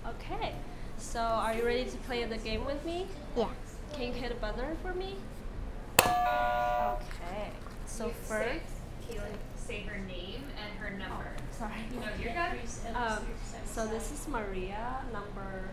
Okay, so are you ready to play the game with me? Yeah. Can you hit a button for me? Okay, so first, Say her name and her number. sorry. No, you're good. So this is Maria, number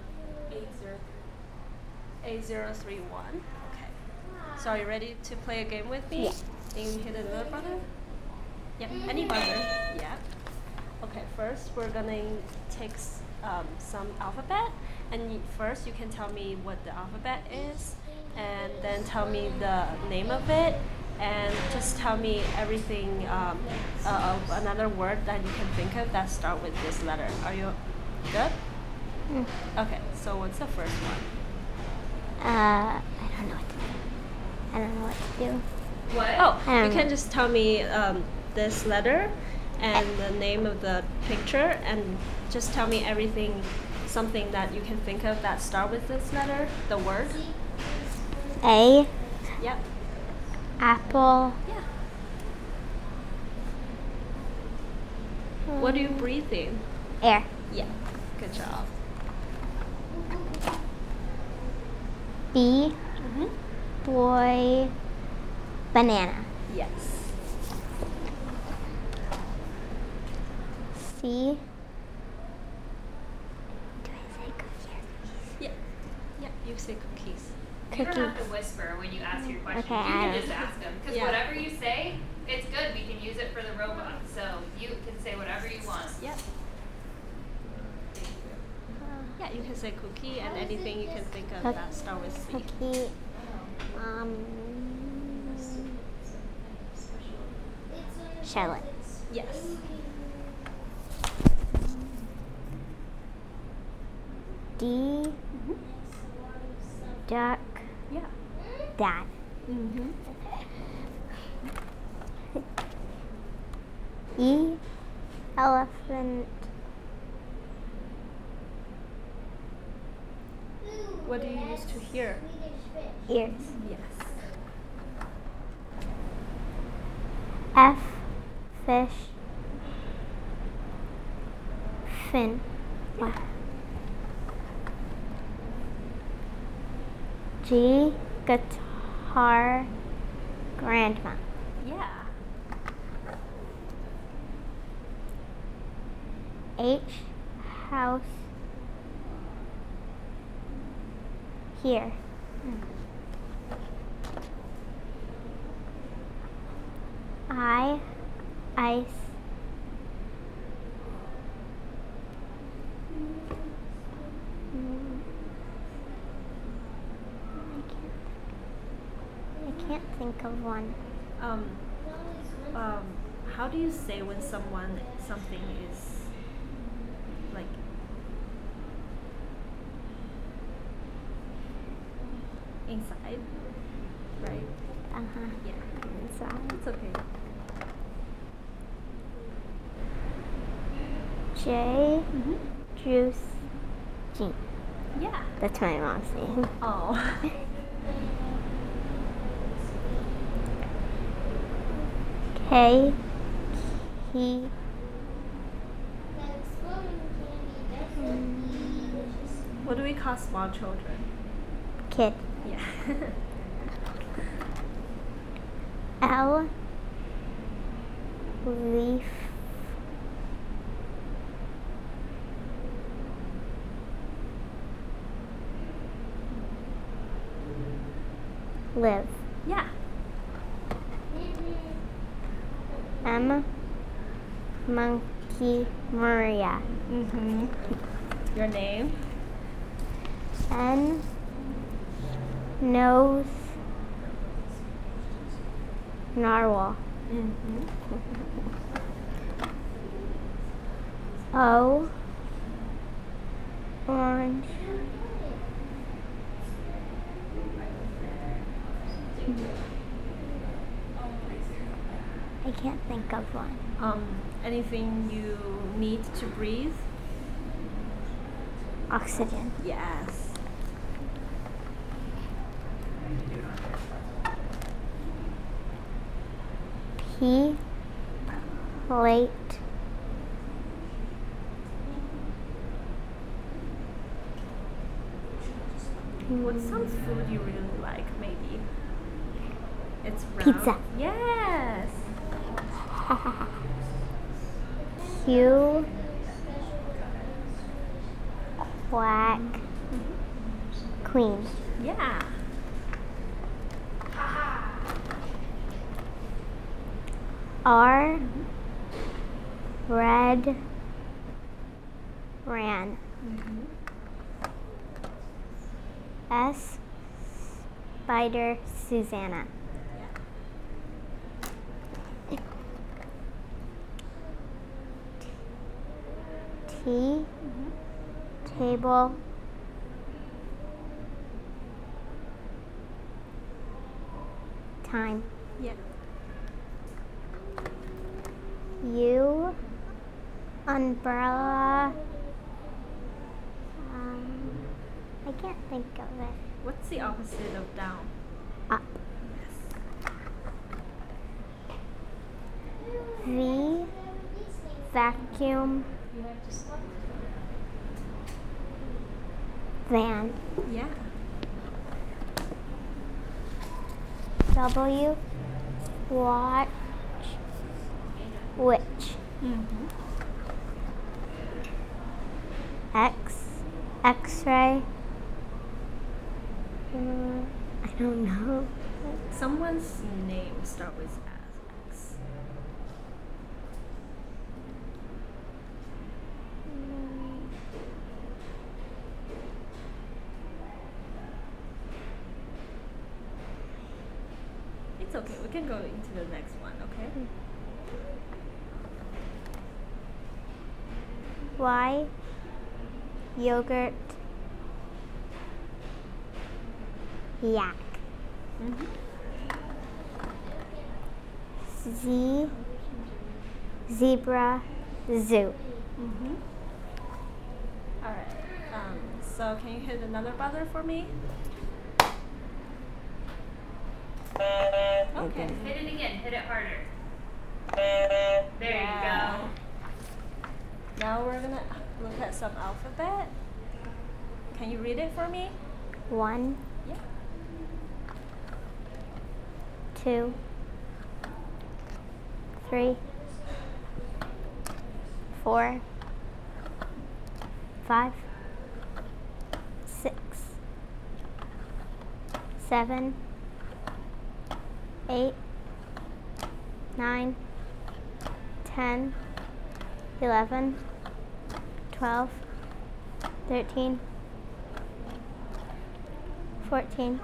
8031. Okay. So are you ready to play a game with me? Yeah. Can you hit another button? Yep, any button. Yeah. Okay, first we're gonna take some alphabet, and first you can tell me what the alphabet is, and then tell me the name of it, and just tell me everything of another word that you can think of that start with this letter. Are you good? Okay, so what's the first one? I don't know what to do. I don't know what to do. What? Oh, you can just tell me this letter and the name of the picture, and just tell me everything, something that you can think of that start with this letter, the word. A, Yep. apple. Yeah. What do you breathe in? Air. Yeah. Good job. B, Mm-hmm. boy, banana. Yes. C. Do I say cookie? Yeah. Yeah. You say cookies. You don't have Cookies. to whisper when you ask your questions. Okay, You I can don't- just ask them. Because Yeah. whatever you say, it's good. We can use it for the robot. So you can say whatever you want. Yep. Yeah, you can say cookie and anything you can think of that start with C. Cookie. Charlotte. Yes. D, Mm-hmm. duck, Yeah. dad. Mm-hmm. E, elephant. What do you use to hear? Ears. Yes. F, fish. Fin. Wow. G, guitar, grandma. Yeah. H, house, here. I, ice. I can't think of one. How do you say when something is like inside, right? Yeah. Inside. It's okay. J, Mm-hmm. juice, G. Yeah. That's my mom's name. Oh. K, key, What do we call small children? kid. Yeah. L, leaf, live. Yeah. M, monkey, Maria. Mm-hmm. Your name? N, nose, narwhal. Mm-hmm. O, orange. I can't think of one. Anything you need to breathe? Oxygen. Yes. P, plate, What's some food you really like, maybe? It's round. Pizza. Yes. Q. Quack. Queen. Yeah. R. Red. Ran. S. Spider. Susanna. T. Table. Time. Yeah. U. Umbrella. I can't think of it. What's the opposite of down? Up. V. Vacuum. Van. Yeah. W. Watch. Witch. X. X-ray. I don't know. Someone's name starts with X. It's okay. We can go into the next one, okay? Y. Yogurt. Yak. Z. Zebra. Zoo. All right. So can you hit another buzzer for me? Okay. Hit it again. Hit it harder. There you go. Now we're gonna look at some alphabet. Can you read it for me? 1, Yeah. 2, 3, 4, 5, 6, 7, 8, 9, 10, 11, 12, 13, 14,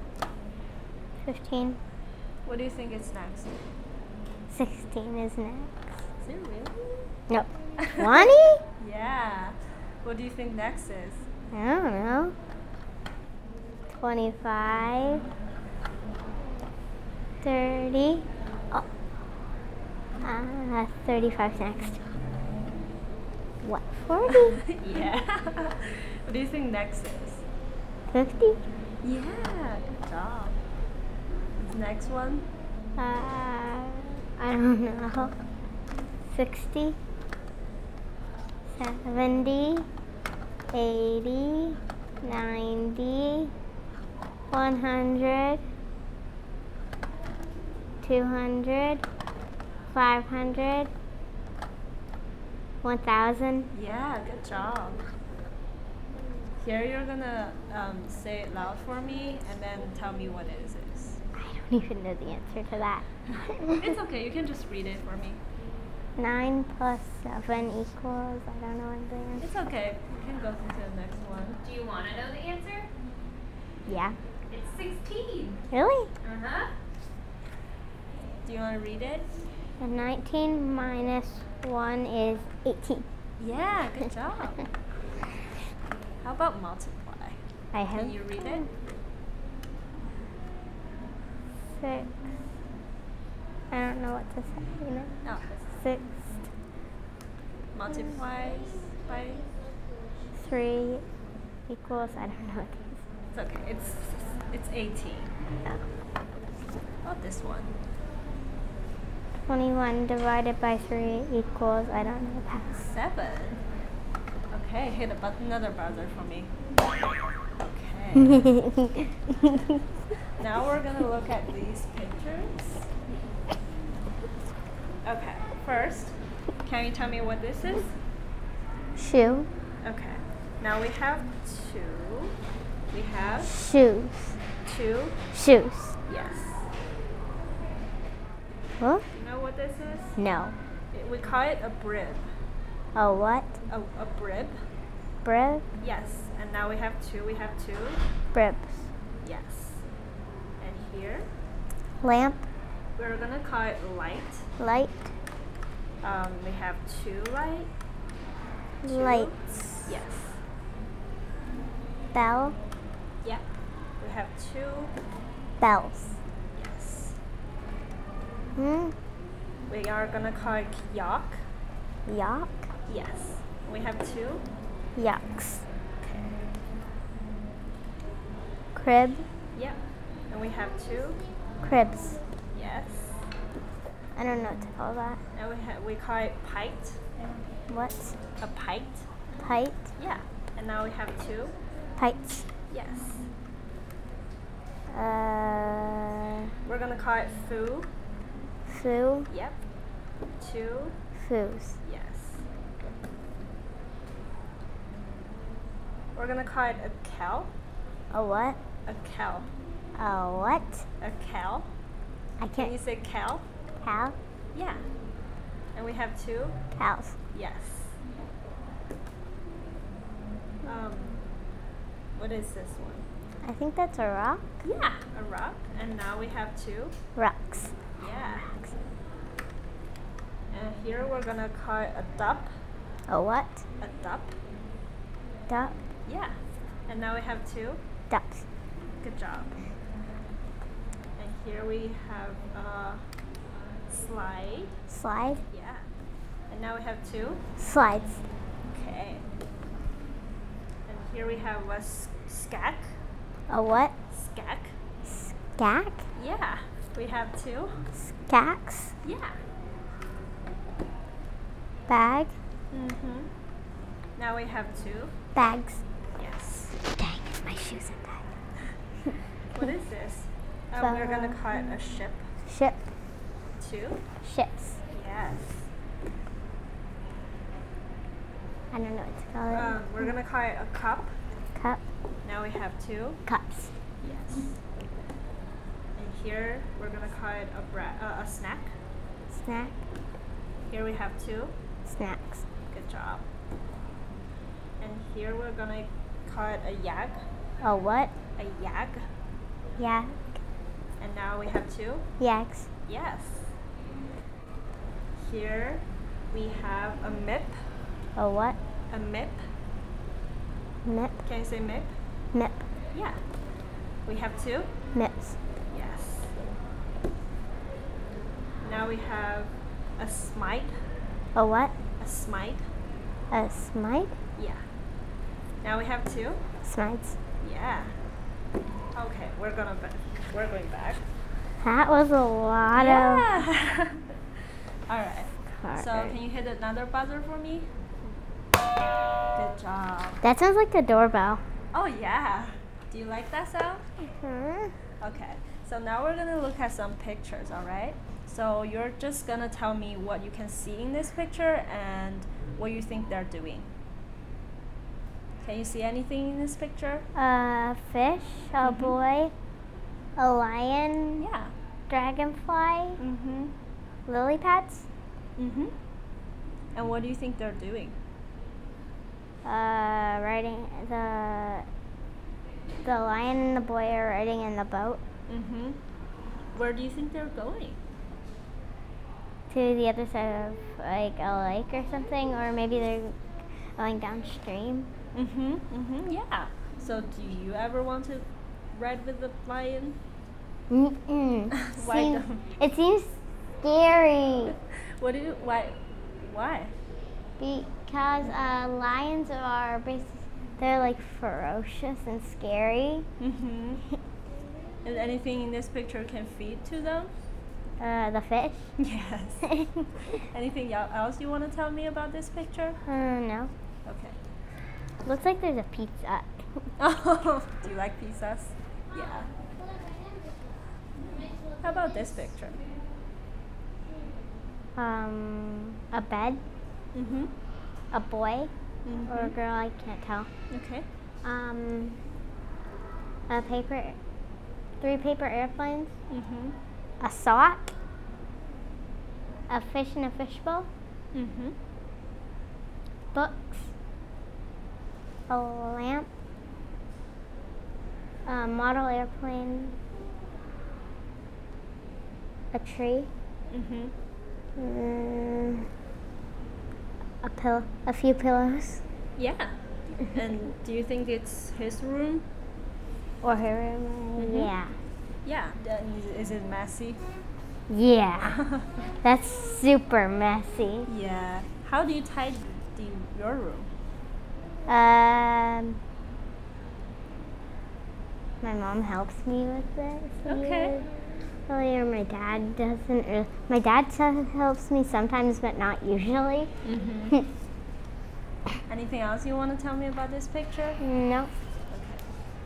15, What do you think is next? 16 is next. Is it really? Nope. 20? Yeah. What do you think next is? I don't know. 25, 30. Oh. 35 next. What? 40? Yeah. What do you think next is? 50? Yeah. Good job. What's next one? I don't know. 60, 70, 80, 90, 100, 200, 500, 1,000. Yeah. Good job. Here you're gonna say it loud for me and then tell me what it is. I don't even know the answer to that. It's okay. You can just read it for me. 9 plus 7 equals, I don't know what the answer. It's okay. You can go to the next one. Do you want to know the answer? Yeah. It's 16. Really? Uh-huh. Do you want to read it? 19 minus 1 is 18. Yeah. Good job. How about multiply? I have Can you read it? 6. I don't know what to say, you know? Oh, 6, multiply by. 3 equals, I don't know what It's okay. It's 18. these. Oh. How about this one? 21 divided by 3 equals, I don't know that. 7. Okay, hit another buzzer for me. Okay. Okay. Now we're gonna look at these pictures. Okay. First, can you tell me what this is? Shoe. Okay. Now we have two. We have Shoes. two. Shoes. Yes. What? You know what this is? No. We call it a brib. A what? A brib. Brib? Yes. And now we have two. We have two. Bribs. Yes. And here Lamp. we're gonna call it light. Light. We have two light. Two. Lights. Yes. Bell. Yeah. We have two. Bells. Yes. Hmm. We are gonna call it yak. Yak. Yes. We have two. Yaks. Okay. Crib. Yeah. And we have two. Cribs. Yes. I don't know what to call that. And we call it pite. What? A pite. Pite. Yeah. And now we have two. Pites. Yes. Uh. We're gonna call it foo. Foo. Yep. Two. Foos. Yes. We're gonna call it a cow. A what? A cow. A what? A cow. I Can you can't. say cow? Cow. Yeah. And we have two. Cows. Yes. What is this one? I think that's a rock. Yeah, a rock. And now we have two. Rocks. Yeah. And here we're gonna call it a dup. A what? A dup. Duck. Yeah. And now we have two. Ducks. Good job. And here we have a slide. Slide. Yeah. And now we have two. Slides. Okay. And here we have a skak. A what? Skak. Skak. Yeah. We have two. Skaks. Yeah. Bag. Mm-hmm. Now we have two. Bags. Yes. Dang, my shoes are back. What is this? We're gonna call it a ship. Ship. Two. Ships. Yes. I don't know what to call it. We're gonna call it a cup. Cup. Now we have two. Cups. Yes. And here we're gonna call it a snack. Snack. Here we have two. Snacks. Good job. And here we're gonna call it a yak. A what? A yak. Yak. And now we have two. Yaks. Yes. Here we have a mip. A what? A mip. Mip. Can you say mip? Mip. Yeah. We have two. Mips. Yes. Now we have a smite. A what? A smite. A smite? Yeah. Now we have two. Smites. Yeah. Okay, we're going back. That was a lot Yeah. All right. of So cards. can you hit another buzzer for me? Good job. That sounds like the doorbell. Oh yeah. Do you like that sound? Hmm. Okay. So now we're gonna look at some pictures. All right. So you're just gonna tell me what you can see in this picture and what you think they're doing. Can you see anything in this picture? A fish, a Mhm. boy, a lion, Yeah. dragonfly, Mm-hmm. lily pads, Mm-hmm. And what do you think they're doing? riding the lion and the boy are riding in the boat Mm-hmm. Where do you think they're going? to the other side of like a lake or something, or maybe they're going downstream. Mm-hmm. Mm-hmm. Yeah. So do you ever want to ride with the lion? Mm-mm. Why Seems- don't- it seems scary What do you? Why? Why? because lions are they're like ferocious and scary. Mm-hmm. And anything in this picture can feed to them? The fish. Yes. Anything else you want to tell me about this picture? No. Okay. Looks like there's a pizza. Oh, do you like pizzas? Yeah. How about this picture? A bed, Mm-hmm. a boy, Mm-hmm. or a girl, I can't tell. Okay. Three paper airplanes, Mm-hmm. a sock, a fish in a fishbowl, Mm-hmm. books, a lamp, a model airplane, a tree, Mm-hmm. a few pillows, Yeah. And do you think it's his room? or her room. Mhm. Yeah. Yeah. Is it messy? Yeah. That's super messy. Yeah. How do you tidy your room? My mom helps me with this. Okay. Usually, or my dad doesn't. My dad helps me sometimes, but not usually. Mm-hmm. Anything else you want to tell me about this picture? No. Okay.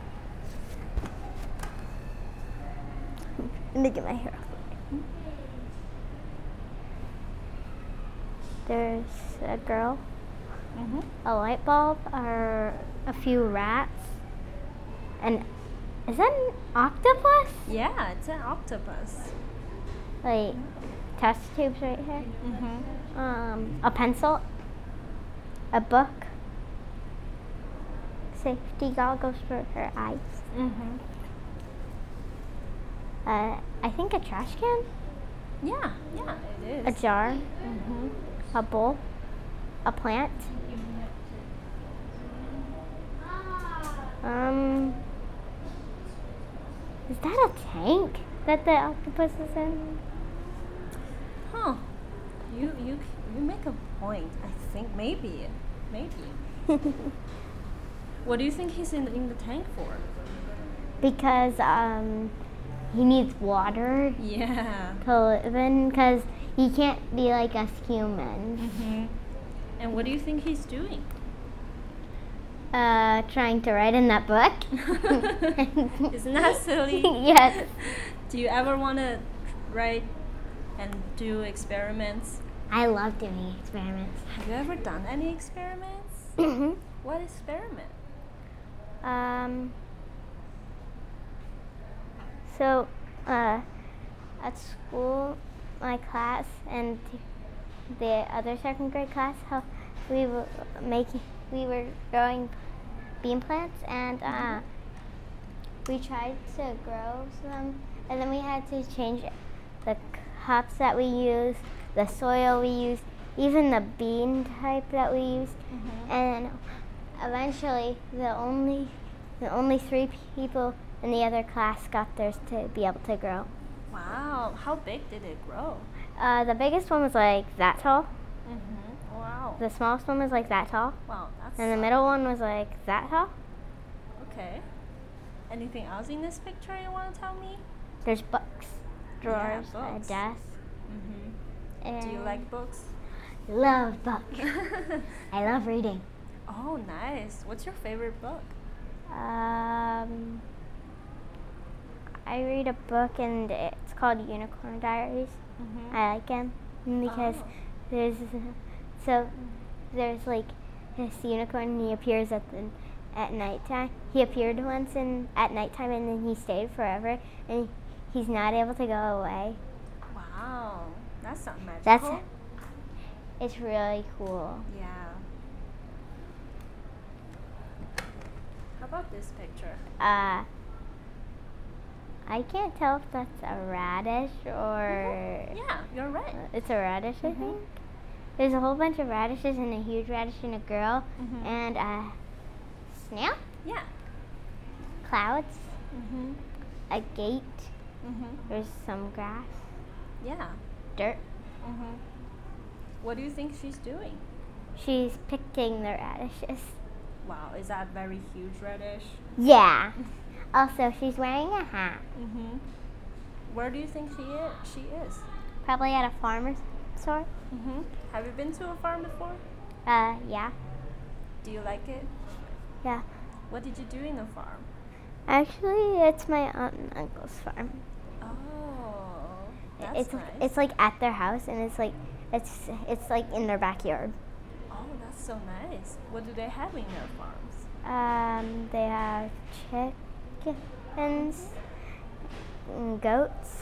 Let me get my hair off. There's a girl, Mm-hmm. a light bulb, or a few rats, and is that an octopus? Yeah, it's an octopus. Like test tubes right here. Mm-hmm. A pencil, a book, safety goggles for her eyes. Mm-hmm. I think a trash can, Yeah, it a is. jar, Mm-hmm. a bowl, a plant. Is that a tank that the octopus is in? Huh. You make a point. I think maybe. What do you think he's in the tank for? Because he needs water Yeah. to live in, because he can't be like us humans. Mm-hmm. And what do you think he's doing? Trying to write in that book. Isn't that silly? Yes. Do you ever want to write and do experiments? I love doing experiments. Have you ever done any experiments? Mhm. What experiment? So, at school, my class and the other second grade class, how we were growing bean plants, and we tried to grow some, and then we had to change the cups that we used, the soil we used, even the bean type that we used, and eventually the only three people in the other class got theirs to be able to grow. Wow. How big did it grow? The biggest one was like that tall. Mm-hmm. Wow. The smallest one was like that tall. Wow. That's And the middle one was like that tall. Okay. Anything else in this picture you want to tell me? There's books, drawers, books. a desk. Mm-hmm. And Do you like books? Love books. I love reading. Oh, nice. What's your favorite book? I read a book and it's called Unicorn Diaries. Mm-hmm. I like him because Oh. there's like this unicorn and he appears at nighttime. He appeared once at nighttime and then he stayed forever and he's not able to go away. Wow. That's not magical. It's really cool. Yeah. How about this picture? I can't tell if that's a radish or Yeah, you're right. it's a radish, I think. There's a whole bunch of radishes and a huge radish and a girl Mhm. and a snail, Yeah. clouds, Mm-hmm. a gate. Mm-hmm. There's some grass, Yeah. dirt. Mm-hmm. What do you think she's doing? She's picking the radishes. Wow, is that very huge radish? Yeah. Also, she's wearing a hat. Mm-hmm. Where do you think she is? Probably at a farmer's store. Mm-hmm. Have you been to a farm before? Yeah. Do you like it? Yeah. What did you do in the farm? Actually, it's my aunt and uncle's farm. Oh, that's nice. It's like at their house, and it's like in their backyard. Oh, that's so nice. What do they have in their farms? They have chickens, and goats.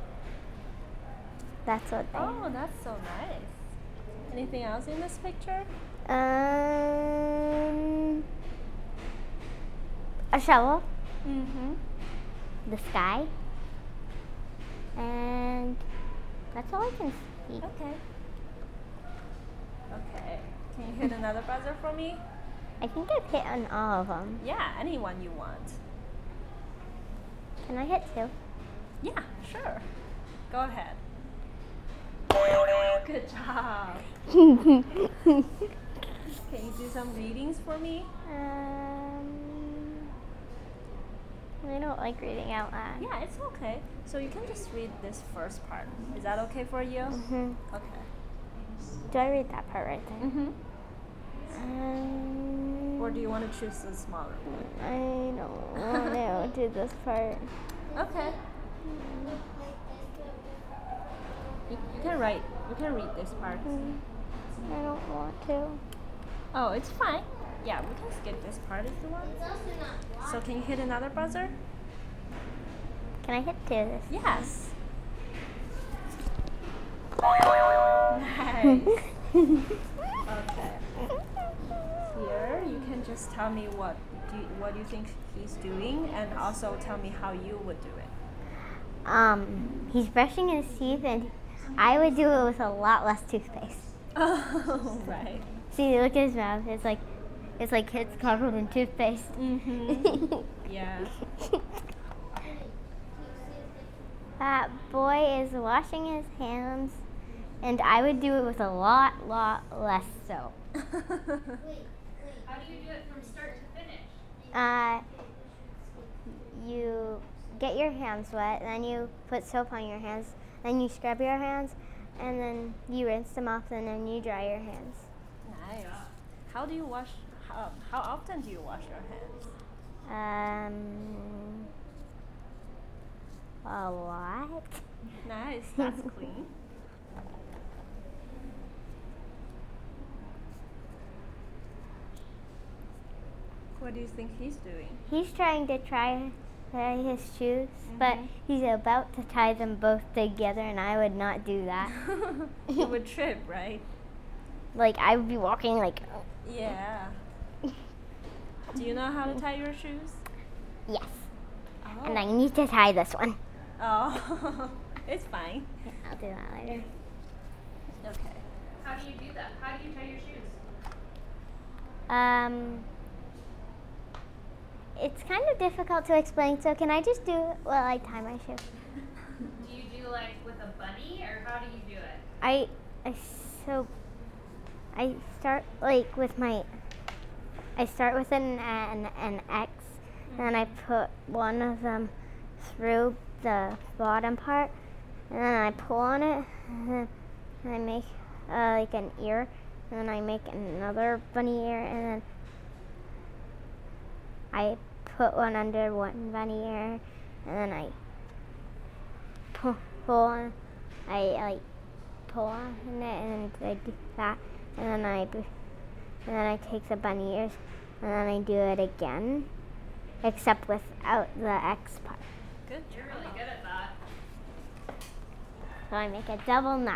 That's what they. Oh, that's so nice. Anything else in this picture? A shovel, Mm-hmm. the sky, and that's all I can see. Okay. Okay. Can you hit another buzzer for me? I think I've hit on all of them. Yeah, anyone you want. Can I hit 2? Yeah, sure. Go ahead. Good job. Can you do some readings for me? I don't like reading out loud. Yeah, it's okay. So you can just read this first part. Is that okay for you? Mhm. Okay. Do I read that part right there? Mm-hmm. Or do you want to choose the smaller one? I don't want to do this part. Okay. You can write. You can read this part. I don't want to. Oh, it's fine. Yeah, we can skip this part if you want. So can you hit another buzzer? Can I hit 2 this? Yes. Nice. Okay. Here, you can just tell me what you think he's doing, and also tell me how you would do it. He's brushing his teeth, and I would do it with a lot less toothpaste. Oh, right. See, look at his mouth. It's like it's covered in toothpaste. Mm-hmm. Yeah. That boy is washing his hands, and I would do it with a lot less soap. How do you do it from start to finish? You get your hands wet, then you put soap on your hands, then you scrub your hands, and then you rinse them off, and then you dry your hands. Nice. How do you wash? How often do you wash your hands? A lot. Nice. That's clean. What do you think he's doing? He's trying to tie his shoes, but he's about to tie them both together, and I would not do that. You would trip, right? Like, I would be walking like, Yeah. Do you know how to tie your shoes? yes. Oh. And I need to tie this one. Oh, it's fine. I'll do that later. Okay. How do you do that? How do you tie your shoes? It's kind of difficult to explain, so can I just do it while I tie my shoe? Do you do like with a bunny, or how do you do it? I start like with an X, and then I put one of them through the bottom part, and then I pull on it, and then I make like an ear, and then I make another bunny ear, and then I put one under one bunny ear, and then I pull on, pull on it, and I do that, and then I take the bunny ears, and then I do it again, except without the X part. Good. You're really good at that. So I make a double knot.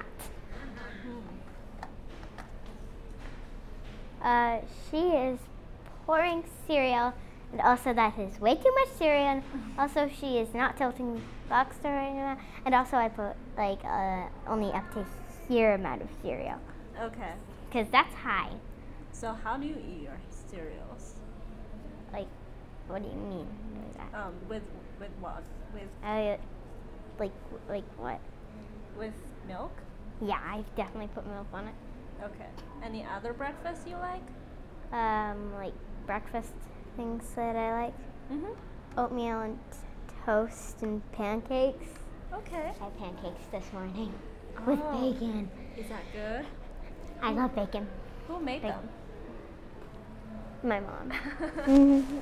She is pouring cereal, and also that is way too much cereal. And also, she is not tilting the box right now. And also, I put like only up to here amount of cereal, Okay. because that's high. So how do you eat your cereals? Like, what do you mean by that? With what? With Like what? with milk? Yeah, I definitely put milk on it. Okay. Any other breakfast you like? Like breakfast things that I like. Mhm. Oatmeal and toast and pancakes. Okay. I had pancakes this morning with Oh. bacon. Is that good? I love bacon. Who made Bacon. them? My mom. Mhm.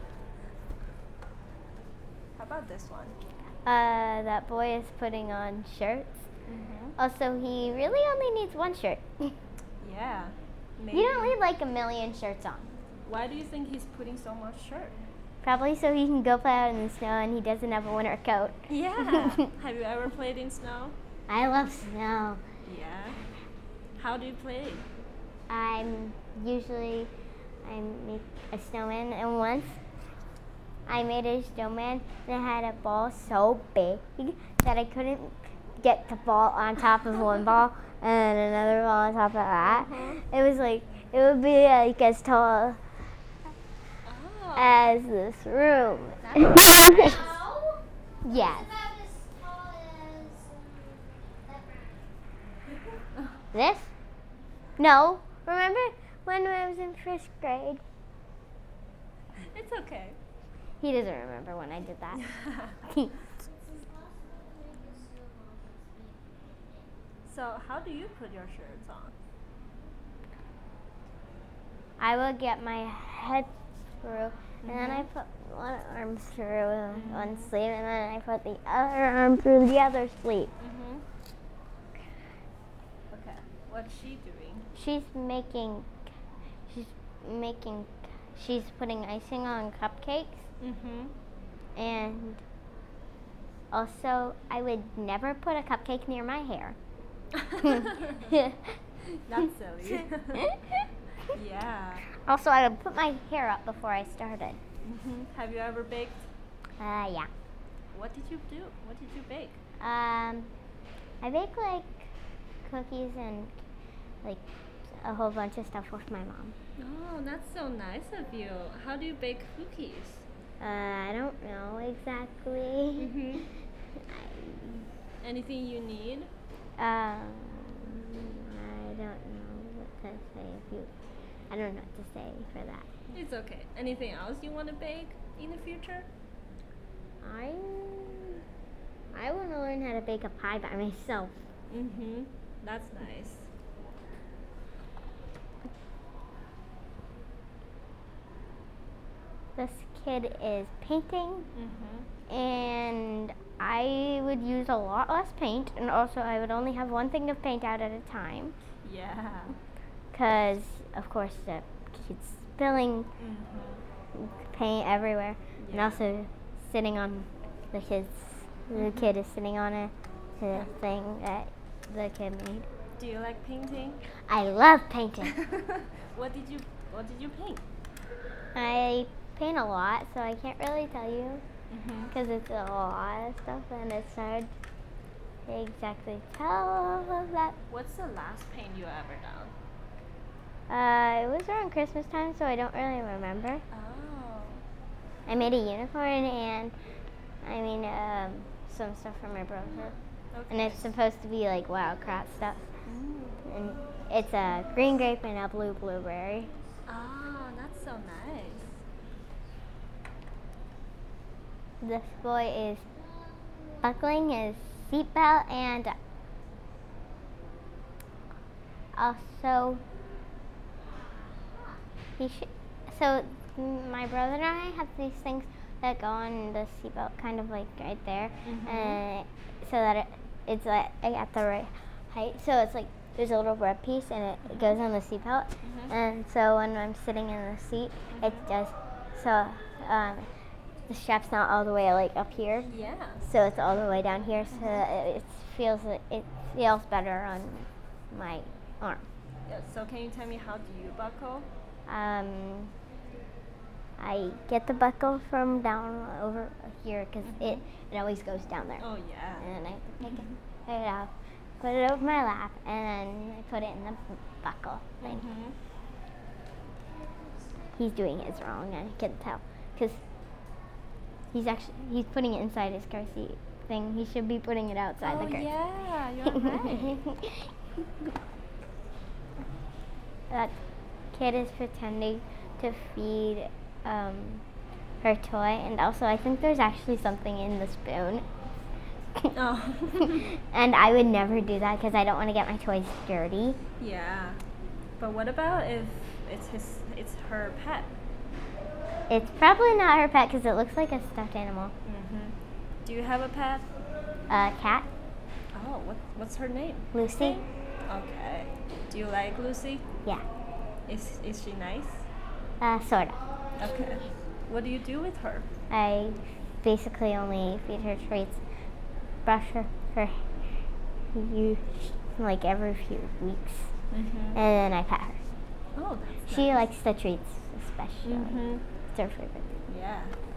How about this one? That boy is putting on shirts. Also, he really only needs one shirt. Yeah. Maybe. You don't need like a million shirts on. Why do you think he's putting so much shirt? Probably so he can go play out in the snow and he doesn't have a winter coat. Yeah. Have you ever played in snow? I love snow. Yeah. How do you play? I make a snowman, and once I made a snowman that had a ball so big that I couldn't get the ball on top of one ball and another ball on top of that. It was like, it would be like as tall Oh. as this room. That's nice. Yes. This? No. Remember when I was in first grade? It's okay. He doesn't remember when I did that. So how do you put your shirts on? I would get my head through, and then I put one arm through one sleeve, and then I put the other arm through the other sleeve. Okay. What's she doing? She's putting icing on cupcakes, and also I would never put a cupcake near my hair. That's silly. Yeah. Also, I would put my hair up before I started. Have you ever baked? Yeah. What did you do? What did you bake? I bake like cookies and like a whole bunch of stuff with my mom. Oh, that's so nice of you. How do you bake cookies? I don't know exactly. Anything you need? I don't know what to say. I don't know what to say for that. It's okay. Anything else you want to bake in the future? I want to learn how to bake a pie by myself. That's nice. This kid is painting, and I would use a lot less paint, and also I would only have one thing of paint out at a time. Yeah. Because, of course, the kid's spilling paint everywhere, and also sitting on the kid is sitting on a thing that the kid made. Do you like painting? I love painting. What did you paint? I paint a lot, so I can't really tell you because it's a lot of stuff, and it's hard to exactly tell all of that. What's the last paint you ever done? It was around Christmas time, so I don't really remember. Oh. I made a unicorn and some stuff for my brother. Okay. And it's supposed to be like wildcat stuff. And it's a green grape and a blue blueberry. Ah, that's so nice. This boy is buckling his seatbelt, and also so my brother and I have these things that go on the seatbelt, kind of like right there, and so that it's like at the right height. So it's like there's a little red piece, and it goes on the seatbelt. And so when I'm sitting in the seat, it does. So the strap's not all the way like up here. Yeah. So it's all the way down here. So it feels better on my arm. Yeah, so can you tell me how do you buckle? I get the buckle from down over here because it always goes down there. Oh yeah. And I take it out, put it over my lap, and I put it in the buckle thing. He's doing his wrong, I can tell, because he's putting it inside his car seat thing. He should be putting it outside the car. Oh yeah, you're right. That kid is pretending to feed her toy, and also I think there's actually something in the spoon. Oh. And I would never do that because I don't want to get my toys dirty. Yeah. But what about if it's her pet? It's probably not her pet because it looks like a stuffed animal. Do you have a pet? A cat, Oh, what's her name? Lucy. Okay. Do you like Lucy? Yeah, Is she nice? sort of. Okay. What do you do with her? I basically only feed her treats, brush her you like every few weeks, and then I pet her. Oh, that's She nice. likes the treats, especially. It's her favorite. Yeah.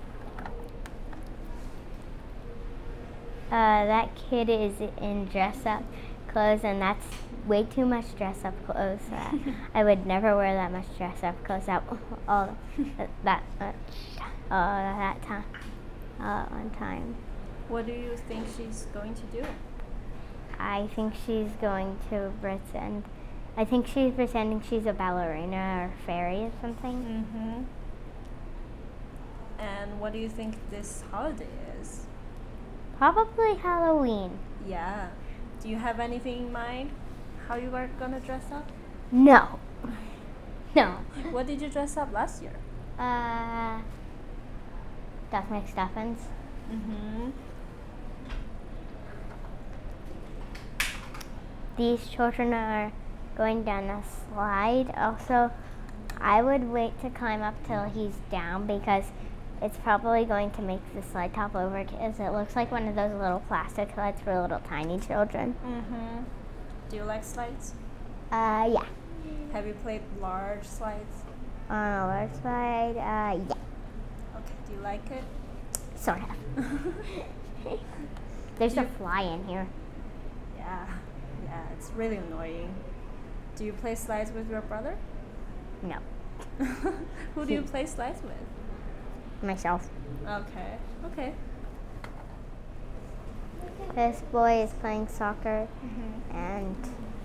That kid is in dress-up clothes, and that's way too much dress-up clothes. I would never wear that much dress-up clothes all that time. All at one time. What do you think she's going to do? I think she's going to pretend. I think she's pretending she's a ballerina or fairy or something. And what do you think this holiday is? Probably Halloween. Yeah. Do you have anything in mind? How you are gonna dress up? No. No. What did you dress up last year? Duck McStuffins. These children are going down a slide. Also, I would wait to climb up till he's down because it's probably going to make the slide top over because it looks like one of those little plastic slides for little tiny children. Do you like slides? Yeah. Have you played large slides? On a large slide, yeah. Okay. Do you like it? Sort of. There's a fly in here. Yeah. Yeah. It's really annoying. Do you play slides with your brother? No. Who do you play slides with? Myself. Okay. Okay. This boy is playing soccer, and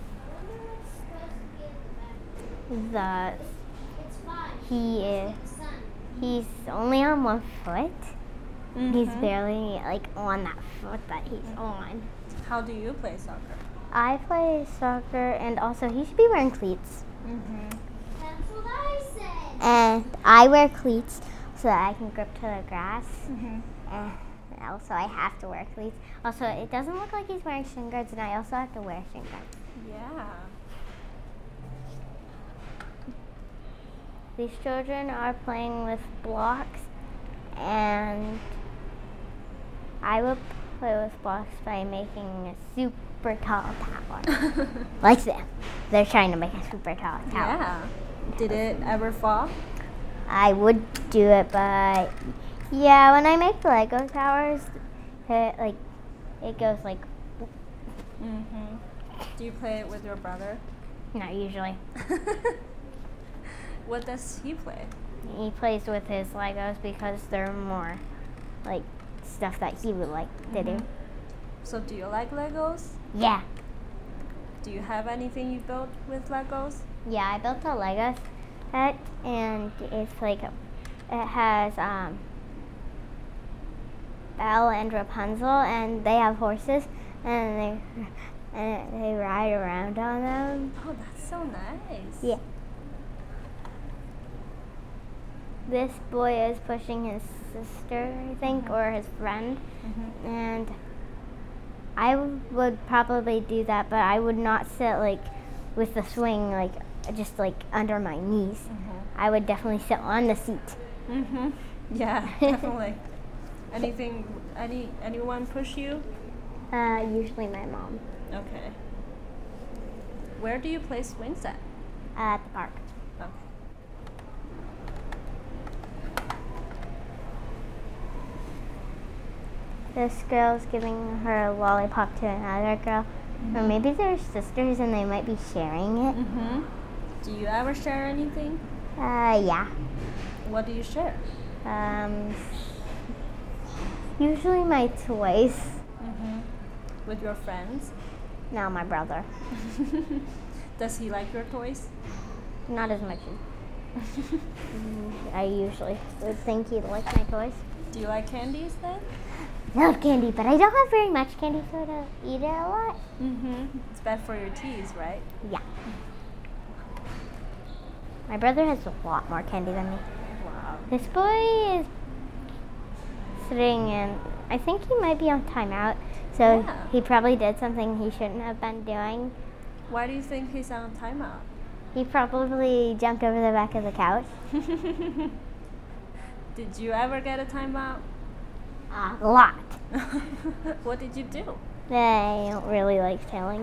he's only on one foot. He's barely like on that foot that he's on. How do you play soccer? I play soccer, and also he should be wearing cleats. That's what I said. And I wear cleats so that I can grip to the grass. And also I have to wear cleats. Also, it doesn't look like he's wearing shin guards, and I also have to wear shin guards. Yeah. These children are playing with blocks, and I would play with blocks by making a super tall tower. Like them. They're trying to make a super tall tower. Yeah. Did it ever fall? I would do it, but yeah, when I make Lego towers, it goes like Do you play it with your brother? not usually. What does he play? He plays with his Legos because they're more like stuff that he would like to do. So do you like Legos? Yeah. Do you have anything you built with Legos? Yeah, I built a Lego set, and it's like it has Belle and Rapunzel, and they have horses, and they ride around on them. Oh, that's so nice. Yeah. This boy is pushing his sister, I think, or his friend, and I would probably do that, but I would not sit like with the swing like just like under my knees. I would definitely sit on the seat. Yeah, definitely. Anyone push you? Usually my mom. Okay. Where do you play swings at? At the park. Okay. This girl's giving her a lollipop to another girl. Or maybe they're sisters and they might be sharing it. Do you ever share anything? Yeah. What do you share? Usually my toys. With your friends? No, my brother. Does he like your toys? Not as much as I usually would think he'd like my toys. Do you like candies then? Love candy, but I don't have very much candy, so I don't eat it a lot. It's bad for your teeth, right? Yeah. My brother has a lot more candy than me. Wow. This boy is sitting in, I think he might be on timeout. So Yeah. he probably did something he shouldn't have been doing. Why do you think he's on timeout? He probably jumped over the back of the couch. Did you ever get a timeout? A lot. What did you do? I don't really like telling.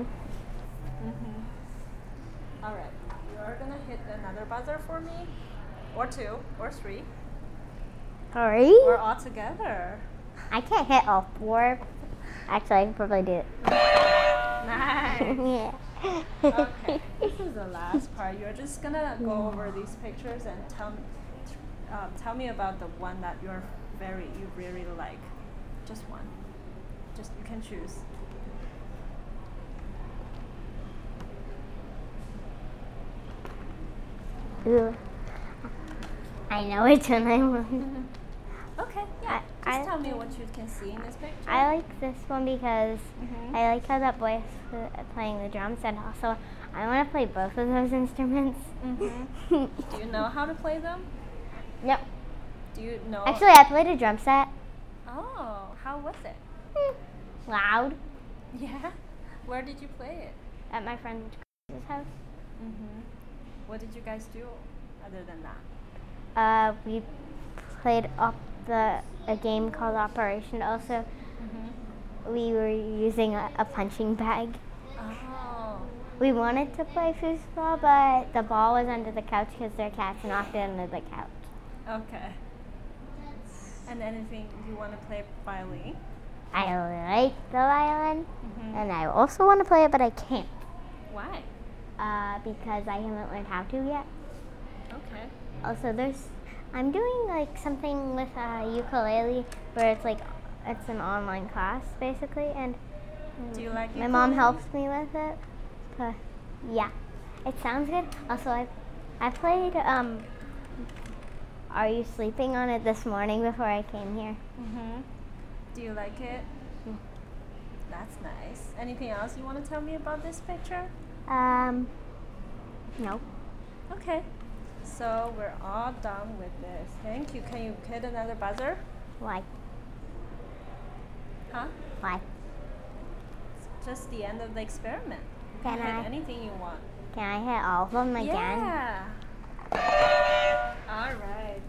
All right, you're gonna hit another buzzer for me, or 2, or 3, Sorry? or all together. I can't hit all 4. Actually, I can probably do it. Nice. Yeah. Okay, this is the last part. You're just gonna go over these pictures and tell me about the one that you really like. Just one. Just you can choose. Ooh. I know which one I want. Okay, yeah. I- Just tell me what you can see in this picture. I like this one because Mhm. I like how that boy is playing the drums, and also I want to play both of those instruments. Do you know how to play them? Yep. Do you know? Actually, I played a drum set. Oh, how was it? Loud. Yeah. Where did you play it? At my friend's house. What did you guys do other than that? We played a game called Operation. Also, we were using a punching bag. Oh. We wanted to play foosball, but the ball was under the couch because their cats knocked it under the couch. Okay. And anything you want to play violin? I like the violin, and I also want to play it, but I can't Why? because I haven't learned how to yet. Okay. Also, I'm doing like something with a ukulele where it's an online class basically, and Do you like my mom ukulele? helps me with it. But yeah, it sounds good. Also, I played Are You Sleeping on it this morning before I came here. Do you like it? That's nice. Anything else you want to tell me about this picture? No. Okay. So we're all done with this. Thank you. Can you hit another buzzer? Why? Huh? Why? It's just the end of the experiment. You Can can I? hit anything you want. Can I hit all of them again? Yeah. All right.